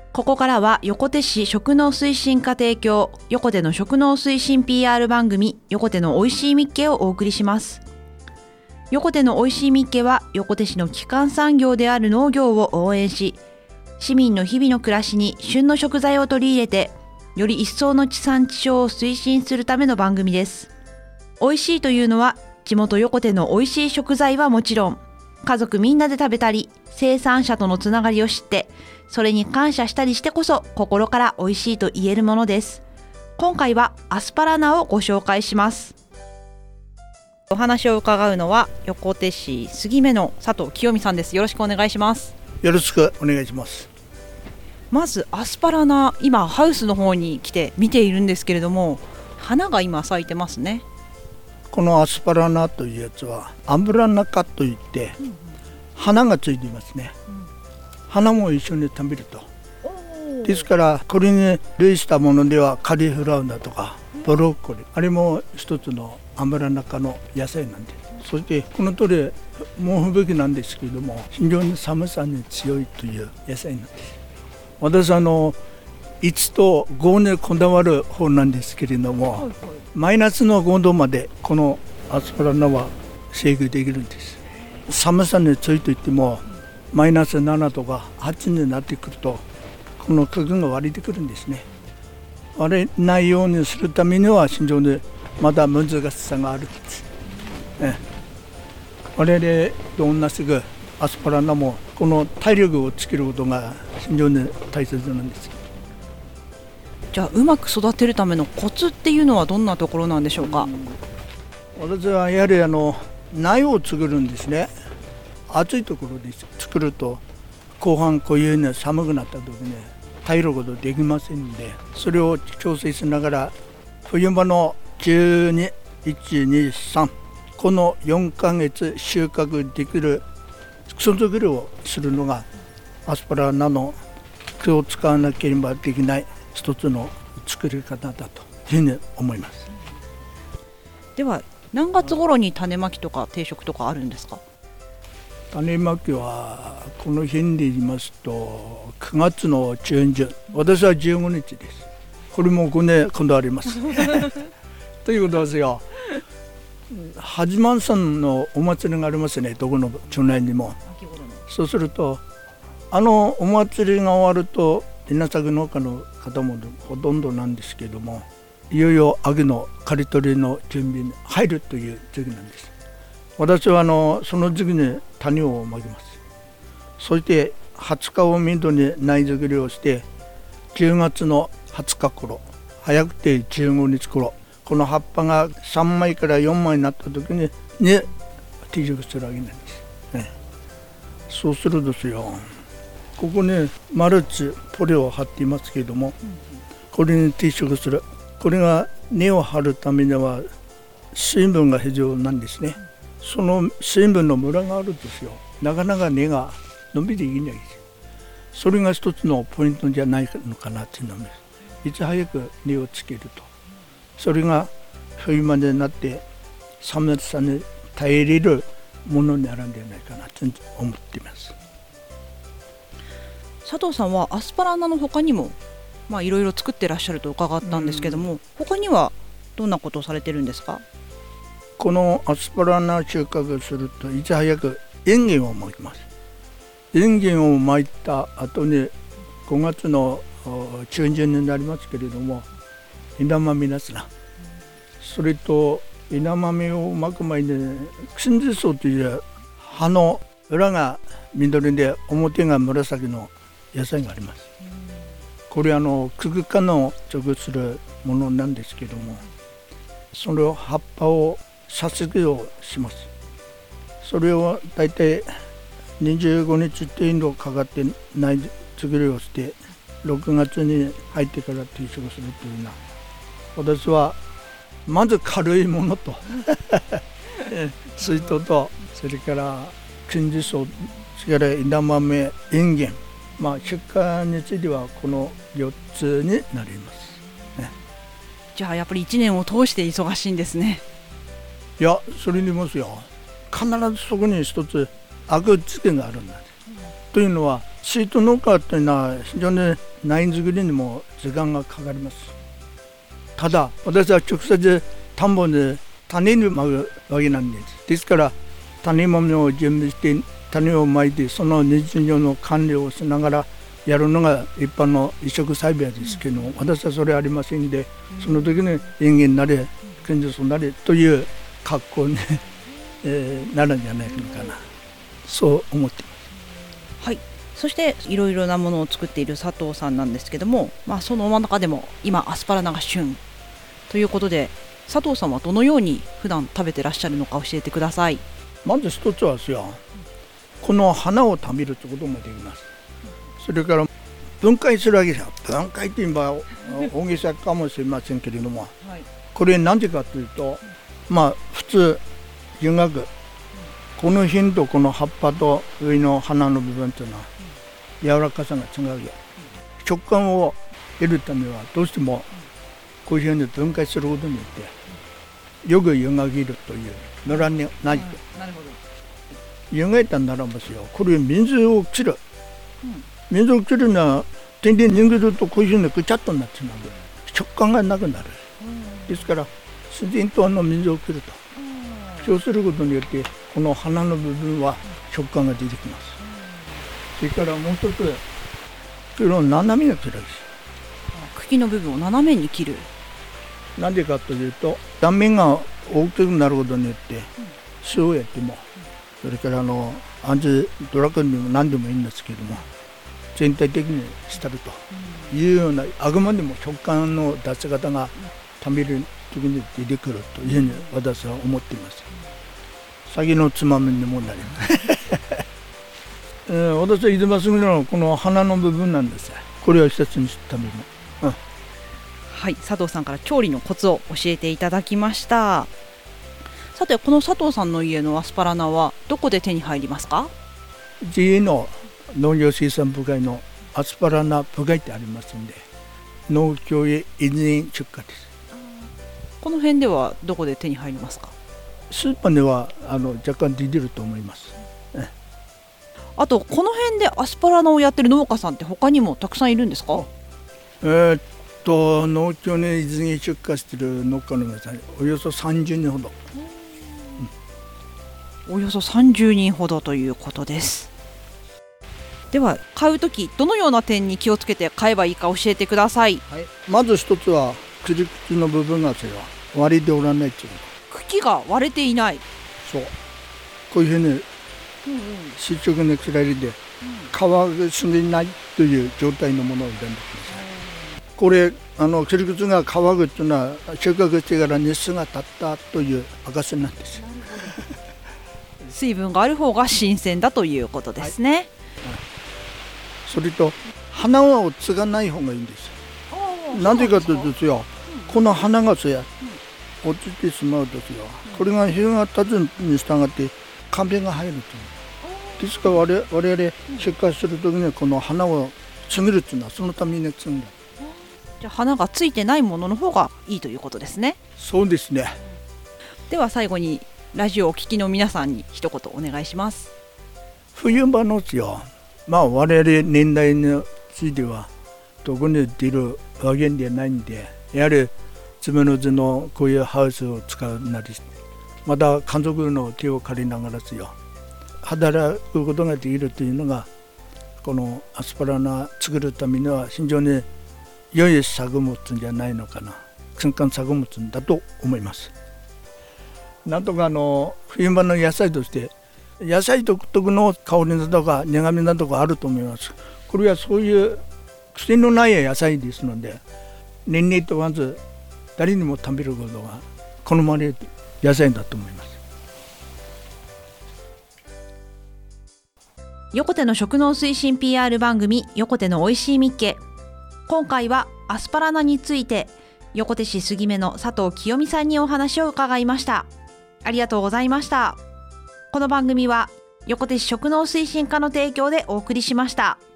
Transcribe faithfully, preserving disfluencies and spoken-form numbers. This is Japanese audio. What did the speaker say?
ここからは横手市食農推進課提供、横手の食農推進 ピーアール 番組、横手のおいしいみっけをお送りします。横手のおいしいみっけは、横手市の基幹産業である農業を応援し、市民の日々の暮らしに旬の食材を取り入れて、より一層の地産地消を推進するための番組です。おいしいというのは、地元横手のおいしい食材はもちろん、家族みんなで食べたり、生産者とのつながりを知って、それに感謝したりしてこそ心から美味しいと言えるものです。今回はアスパラ菜をご紹介します。お話を伺うのは横手市杉目の佐藤清美さんです。よろしくお願いします。 よろしくお願いします。 まずアスパラ菜、今ハウスの方に来て見ているんですけれども、花が今咲いてますね。 このアスパラ菜というやつはアンブラナ科といって、うんうん、花がついていますね、うん、花も一緒に食べると。ですからこれに類したものではカリフラワーだとかブロッコリー、あれも一つのアンブラナ科の野菜なんです。そしてこの通り猛吹雪なんですけれども、非常に寒さに強いという野菜なんです。私はあのいちとごにこだわる方なんですけれども、はいはい、マイナスのごどまでこのアスパラ菜は制御できるんです。寒さに強いといってもマイナスななとかはちになってくるとこの茎が割れてくるんですね。割れないようにするためには非常にまだ難しさがあるんです、ね、我々と同じくアスパラ菜もこの体力をつけることが非常に大切なんです。 じゃあうまく育てるためのコツっていうのはどんなところなんでしょうか。 うん、私はやはりあの苗を作るんですね。暑いところで作ると後半こういうように寒くなった時に耐えることできませんので、それを調整しながら冬場のじゅうに、いち、に、さんこのよんかげつ収穫できる草作りをするのがアスパラ菜の木を使わなければできない一つの作り方だというふうに思います。 では何月頃に種まきとか定食とかあるんですか。 種まきはこの辺で言いますとくがつの中旬、私はじゅうごにちです。これもごねん今度ありますということですよ。はじまんさんのお祭りがありますね、どこの町内にも。そうするとあのお祭りが終わると稲作農家の方もほとんどなんですけれども、いよいよ秋の刈り取りの準備に入るという時期なんです。私はあのその時期に種をまきます。そしてはつかをめどに苗作りをしてじゅうがつのはつか頃、早くてじゅうごにち頃、この葉っぱがさんまいからよんまいになった時にに定食するわけなんです、ね、そうするとですよ、ここにマルチポリを張っていますけれども、これに定食する。これが根を張るためには水分が必要なんですね。その水分のムラがあるんですよ。なかなか根が伸びていけないです。それが一つのポイントじゃないのかなというのです。いち早く根をつけると、それが冬までになって寒さに耐えれるものになるんじゃないかなと思っています。 佐藤さんはアスパラ菜の他にもまあいろいろ作ってらっしゃると伺ったんですけども、うん、他にはどんなことをされてるんですか。 このアスパラ菜収穫するといち早くインゲンをまきます。インゲンをまいた後にごがつの中旬になりますけれども、枝豆ですな。それと枝豆をまく前にクシンジソウという葉の裏が緑で表が紫の野菜があります。これはあの茎科の属するものなんですけども、それを葉っぱをさすぎをします。それをだいたいにじゅうごにち程度かかって苗作りをしてろくがつに入ってから定食するというような、私はまず軽いものと水筒と、それから金地草、それから枝豆、インゲン、まあ出荷についてはこのよっつになります、ね、 じゃあやっぱりいちねんを通して忙しいんですね。 いや、それにいますよ。必ずそこに一つ悪付けがあるんだ、うん、というのはシート農家というのは非常に苗作りにも時間がかかります。ただ私は直接田んぼに種にまくわけなんです。ですから種もみを準備して種をまいて、その日常の管理をしながらやるのが一般の移植栽培ですけど、うん、私はそれありませんで、うん、その時に人間なれ建設なれという格好に、えー、なるんじゃないかな、そう思っています。 はい、そしていろいろなものを作っている佐藤さんなんですけども、まあ、その真ん中でも今アスパラナが旬ということで、佐藤さんはどのように普段食べてらっしゃるのか教えてください。 まず一つはですよ、この花を食べるということもできます。それから分解するわけですよ。分解というのは大げさかもしれませんけれども、はい、これ何でかというと、まあ普通油学、この辺とこの葉っぱと上の花の部分というのは柔らかさが違うよ。食感を得るためはどうしてもこういうふうに分解することによってよく湯がけるというのらにないと、うん、なるほど。湯がいたならばですよ、これ水を切る、うん、水を切るのは全然人間とこういうふうにぐちゃっとなってしまうので食感がなくなる、うん、ですから自然とあの水を切ると、うん、そうすることによってこの花の部分は食感が出てきます、うん、それからもう一つ、それを斜めに切るんです。 茎の部分を斜めに切る。 なんでかというと断面が大きくなることによって塩をやっても、それからあのアンチドラゴンでも何でもいいんですけども、全体的にしたるというような、あくまでも食感の出し方が食べる時に出てくるというふうに私は思っています。酒のつまみにもなります、えー、私は今すぐのこの花の部分なんです。これを一つにして食べる、うん、 はい、佐藤さんから調理のコツを教えていただきました。さて、この佐藤さんの家のアスパラナはどこで手に入りますか？ 自営の農業生産部会のアスパラナ部会ってありますんで、農協へ以前出荷です。 この辺ではどこで手に入りますか？ スーパーではあの若干出てると思います。 あとこの辺でアスパラナをやってる農家さんって他にもたくさんいるんですか？ えー、っと農協にいずれ出荷している農家の皆さんおよそさんじゅうにんほど、 うん、およそさんじゅうにんほどということです。では買うときどのような点に気をつけて買えばいいか教えてください。 はい、まず一つは切り口の部分が割れておらないという。 茎が割れていない。 そう、こういうふうに垂直に切られて皮が澄んでいないという状態のものを選んでください。これあの切り口が皮がというのは収穫してから日数が経ったという証なんですよ。 水分がある方が新鮮だということですね。はい、 それと花を継がない方がいいんですよ。なぜかというとよ、この花がそうや落ちてしまうとよ、これが日が経つに従ってカビが入ると。ですから我々、我々出荷するときにこの花を継ぐというのはそのために継ぐんだ。 じゃあ花がついてないものの方がいいということですね。 そうですね。 では最後にラジオをお聞きの皆さんに一言お願いします。 冬場のですよ、まあ我々年代についてはどこに出るわけではないんで、やはり自分の家のこういうハウスを使うなりして、また家族の手を借りながらですよ、働くことができるというのがこのアスパラナ作るためには非常に良い作物じゃないのかな、瞬間作物だと思います。なんとかあの冬場の野菜として野菜独特の香りなどか苦みなどがあると思います。これはそういう癖のない野菜ですので、年齢問わず誰にも食べることが好まれる野菜だと思います。 横手の食農推進 ピーアール 番組横手のおいしいみっけ。今回はアスパラナについて横手市杉目の佐藤清美さんにお話を伺いました。ありがとうございました。この番組は横手市食農推進課の提供でお送りしました。